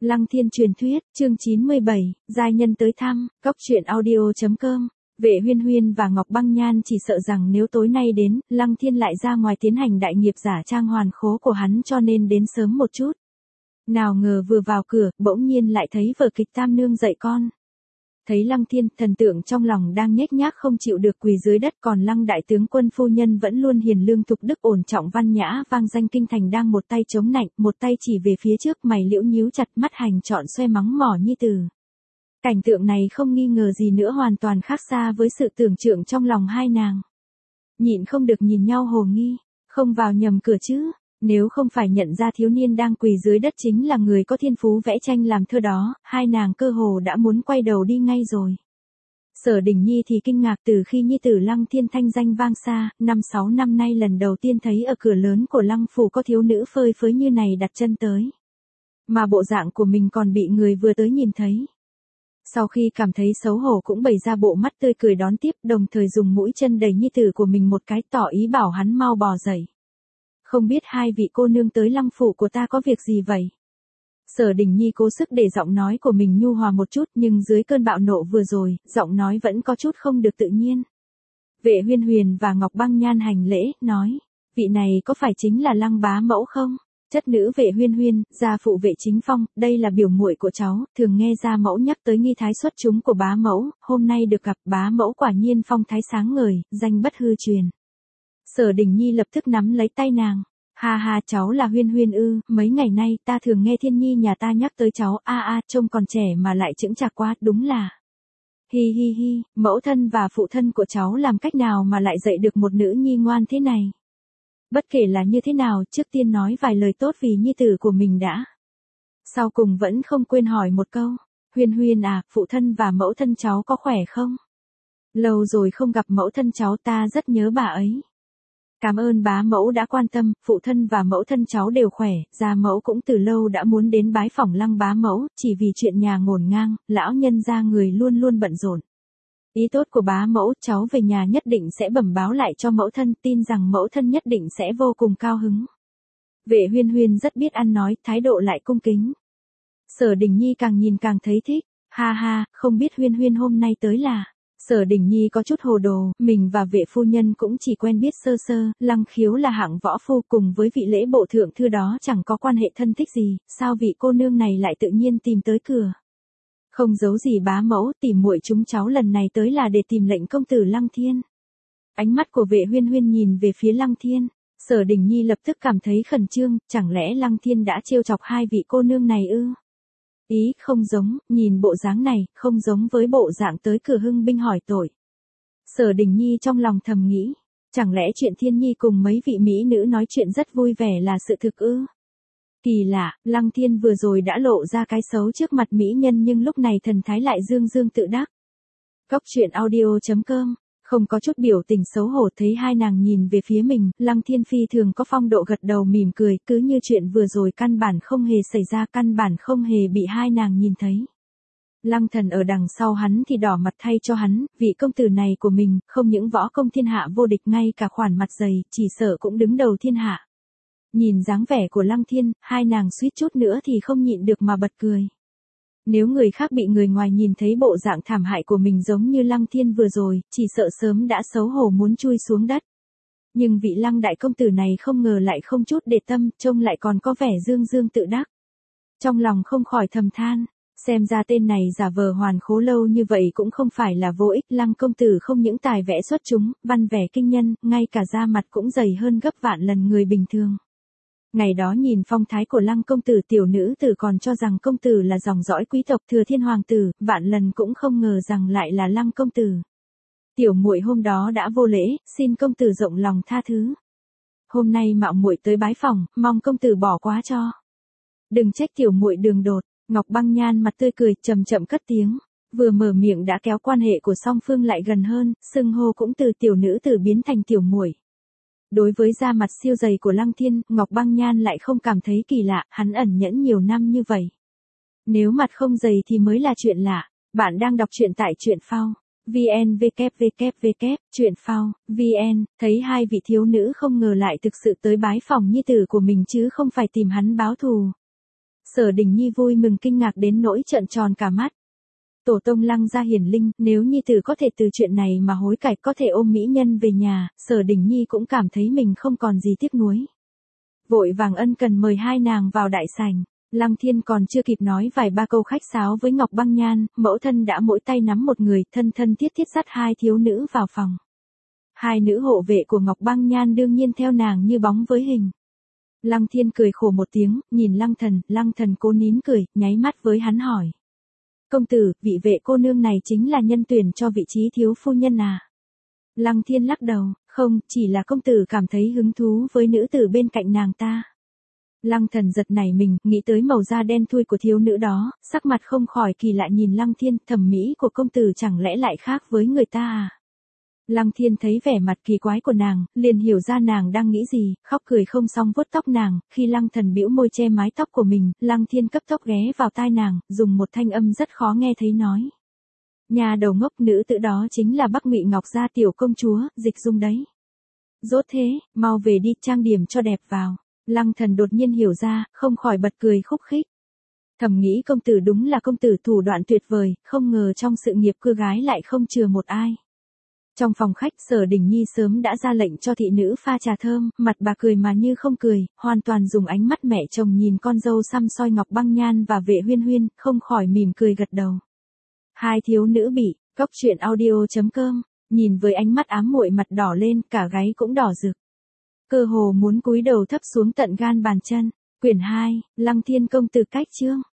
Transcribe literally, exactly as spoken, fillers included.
Lăng Thiên truyền thuyết, chương chín mươi bảy, giai nhân tới thăm, cốc truyện audio chấm com. Vệ Huyên Huyên và Ngọc Băng Nhan chỉ sợ rằng nếu tối nay đến, Lăng Thiên lại ra ngoài tiến hành đại nghiệp giả trang hoàn khố của hắn cho nên đến sớm một chút. Nào ngờ vừa vào cửa, bỗng nhiên lại thấy vở kịch Tam Nương dạy con. Thấy Lăng Thiên, thần tượng trong lòng đang nhếch nhác không chịu được quỳ dưới đất, còn Lăng đại tướng quân phu nhân vẫn luôn hiền lương thục đức ổn trọng văn nhã vang danh kinh thành đang một tay chống nạnh, một tay chỉ về phía trước, mày liễu nhíu chặt, mắt hành trọn xoay mắng mỏ nhi tử. Cảnh tượng này không nghi ngờ gì nữa hoàn toàn khác xa với sự tưởng tượng trong lòng hai nàng. Nhịn không được nhìn nhau hồ nghi, không vào nhầm cửa chứ. Nếu không phải nhận ra thiếu niên đang quỳ dưới đất chính là người có thiên phú vẽ tranh làm thơ đó, hai nàng cơ hồ đã muốn quay đầu đi ngay rồi. Sở Đình Nhi thì kinh ngạc từ khi nhi tử Lăng Thiên thanh danh vang xa, năm sáu năm nay lần đầu tiên thấy ở cửa lớn của Lăng phủ có thiếu nữ phơi phới như này đặt chân tới. Mà bộ dạng của mình còn bị người vừa tới nhìn thấy. Sau khi cảm thấy xấu hổ cũng bày ra bộ mắt tươi cười đón tiếp, đồng thời dùng mũi chân đẩy nhi tử của mình một cái, tỏ ý bảo hắn mau bò dậy. Không biết hai vị cô nương tới Lăng phủ của ta có việc gì vậy? Sở Đình Nhi cố sức để giọng nói của mình nhu hòa một chút, nhưng dưới cơn bạo nộ vừa rồi, giọng nói vẫn có chút không được tự nhiên. Vệ Huyên Huyền và Ngọc Băng Nhan hành lễ, nói, vị này có phải chính là Lăng bá mẫu không? Chất nữ Vệ Huyên Huyên, gia phụ Vệ Chính Phong, đây là biểu muội của cháu, thường nghe gia mẫu nhắc tới nghi thái xuất chúng của bá mẫu, hôm nay được gặp bá mẫu quả nhiên phong thái sáng ngời, danh bất hư truyền. Sở Đình Nhi lập tức nắm lấy tay nàng. Ha ha, cháu là Huyên Huyên ư, mấy ngày nay ta thường nghe Thiên Nhi nhà ta nhắc tới cháu, a a, trông còn trẻ mà lại chững chạc quá, đúng là. Hi hi hi, mẫu thân và phụ thân của cháu làm cách nào mà lại dạy được một nữ nhi ngoan thế này. Bất kể là như thế nào, trước tiên nói vài lời tốt vì nhi tử của mình đã. Sau cùng vẫn không quên hỏi một câu, Huyên Huyên à, phụ thân và mẫu thân cháu có khỏe không? Lâu rồi không gặp mẫu thân cháu, ta rất nhớ bà ấy. Cảm ơn bá mẫu đã quan tâm, phụ thân và mẫu thân cháu đều khỏe, gia mẫu cũng từ lâu đã muốn đến bái phỏng Lăng bá mẫu, chỉ vì chuyện nhà ngổn ngang, lão nhân gia người luôn luôn bận rộn. Ý tốt của bá mẫu, cháu về nhà nhất định sẽ bẩm báo lại cho mẫu thân, tin rằng mẫu thân nhất định sẽ vô cùng cao hứng. Vệ Huyên Huyên rất biết ăn nói, thái độ lại cung kính. Sở Đình Nhi càng nhìn càng thấy thích, ha ha, không biết Huyên Huyên hôm nay tới là... Sở Đình Nhi có chút hồ đồ, mình và Vệ phu nhân cũng chỉ quen biết sơ sơ, Lăng Khiếu là hạng võ phu, cùng với vị lễ bộ thượng thư đó chẳng có quan hệ thân thích gì, sao vị cô nương này lại tự nhiên tìm tới cửa. Không giấu gì bá mẫu, tìm muội chúng cháu lần này tới là để tìm lệnh công tử Lăng Thiên. Ánh mắt của Vệ Huyên Huyên nhìn về phía Lăng Thiên, Sở Đình Nhi lập tức cảm thấy khẩn trương, chẳng lẽ Lăng Thiên đã trêu chọc hai vị cô nương này ư? Ý, không giống, nhìn bộ dáng này, không giống với bộ dạng tới cửa hưng binh hỏi tội. Sở Đình Nhi trong lòng thầm nghĩ, chẳng lẽ chuyện Thiên Nhi cùng mấy vị mỹ nữ nói chuyện rất vui vẻ là sự thực ư? Kỳ lạ, Lăng Thiên vừa rồi đã lộ ra cái xấu trước mặt mỹ nhân nhưng lúc này thần thái lại dương dương tự đắc. Cốc truyện audio chấm com. Không có chút biểu tình xấu hổ, thấy hai nàng nhìn về phía mình, Lăng Thiên phi thường có phong độ gật đầu mỉm cười, cứ như chuyện vừa rồi căn bản không hề xảy ra, căn bản không hề bị hai nàng nhìn thấy. Lăng Thần ở đằng sau hắn thì đỏ mặt thay cho hắn, vị công tử này của mình, không những võ công thiên hạ vô địch, ngay cả khoản mặt dày, chỉ sợ cũng đứng đầu thiên hạ. Nhìn dáng vẻ của Lăng Thiên, hai nàng suýt chút nữa thì không nhịn được mà bật cười. Nếu người khác bị người ngoài nhìn thấy bộ dạng thảm hại của mình giống như Lăng Thiên vừa rồi, chỉ sợ sớm đã xấu hổ muốn chui xuống đất. Nhưng vị Lăng đại công tử này không ngờ lại không chút để tâm, trông lại còn có vẻ dương dương tự đắc. Trong lòng không khỏi thầm than, xem ra tên này giả vờ hoàn khố lâu như vậy cũng không phải là vô ích. Lăng công tử không những tài vẽ xuất chúng, văn vẻ kinh nhân, ngay cả da mặt cũng dày hơn gấp vạn lần người bình thường. Ngày đó nhìn phong thái của Lăng công tử, tiểu nữ tử còn cho rằng công tử là dòng dõi quý tộc thừa thiên hoàng tử, vạn lần cũng không ngờ rằng lại là Lăng công tử. Tiểu muội hôm đó đã vô lễ, xin công tử rộng lòng tha thứ. Hôm nay mạo muội tới bái phỏng, mong công tử bỏ quá cho. Đừng trách tiểu muội đường đột. Ngọc Băng Nhan mặt tươi cười, chậm chậm cất tiếng, vừa mở miệng đã kéo quan hệ của song phương lại gần hơn, xưng hô cũng từ tiểu nữ tử biến thành tiểu muội. Đối với da mặt siêu dày của Lăng Thiên, Ngọc Băng Nhan lại không cảm thấy kỳ lạ, hắn ẩn nhẫn nhiều năm như vậy. Nếu mặt không dày thì mới là chuyện lạ. Bạn đang đọc truyện tại truyện phao. vn www truyện phao vn, thấy hai vị thiếu nữ không ngờ lại thực sự tới bái phỏng nhi tử của mình chứ không phải tìm hắn báo thù. Sở Đình Nhi vui mừng kinh ngạc đến nỗi trợn tròn cả mắt. Tổ tông Lăng gia hiển linh, nếu nhi tử có thể từ chuyện này mà hối cải, có thể ôm mỹ nhân về nhà, Sở Đình Nhi cũng cảm thấy mình không còn gì tiếc nuối. Vội vàng ân cần mời hai nàng vào đại sảnh. Lăng Thiên còn chưa kịp nói vài ba câu khách sáo với Ngọc Băng Nhan, mẫu thân đã mỗi tay nắm một người, thân thân thiết thiết dắt hai thiếu nữ vào phòng. Hai nữ hộ vệ của Ngọc Băng Nhan đương nhiên theo nàng như bóng với hình. Lăng Thiên cười khổ một tiếng, nhìn Lăng Thần, Lăng Thần cố nín cười, nháy mắt với hắn hỏi. Công tử, vị vệ cô nương này chính là nhân tuyển cho vị trí thiếu phu nhân à? Lăng Thiên lắc đầu, không, chỉ là công tử cảm thấy hứng thú với nữ tử bên cạnh nàng ta. Lăng Thần giật nảy mình, nghĩ tới màu da đen thui của thiếu nữ đó, sắc mặt không khỏi kỳ lạ nhìn Lăng Thiên, thẩm mỹ của công tử chẳng lẽ lại khác với người ta à? Lăng Thiên thấy vẻ mặt kỳ quái của nàng, liền hiểu ra nàng đang nghĩ gì, khóc cười không xong vuốt tóc nàng, khi Lăng Thần bĩu môi che mái tóc của mình, Lăng Thiên cấp tốc ghé vào tai nàng, dùng một thanh âm rất khó nghe thấy nói. Nhà đầu ngốc, nữ tử đó chính là Bắc Ngụy Ngọc gia tiểu công chúa, Dịch Dung đấy. Rốt thế, mau về đi, trang điểm cho đẹp vào. Lăng Thần đột nhiên hiểu ra, không khỏi bật cười khúc khích. Thầm nghĩ công tử đúng là công tử thủ đoạn tuyệt vời, không ngờ trong sự nghiệp cưa gái lại không chừa một ai. Trong phòng khách, Sở Đình Nhi sớm đã ra lệnh cho thị nữ pha trà thơm, mặt bà cười mà như không cười, hoàn toàn dùng ánh mắt mẹ chồng nhìn con dâu săm soi Ngọc Băng Nhan và Vệ Huyên Huyên, không khỏi mỉm cười gật đầu. Hai thiếu nữ bị, cốc truyện audio chấm com, nhìn với ánh mắt ám muội mặt đỏ lên, cả gáy cũng đỏ rực. Cơ hồ muốn cúi đầu thấp xuống tận gan bàn chân. Quyển hai, Lăng Thiên công tử cách chương.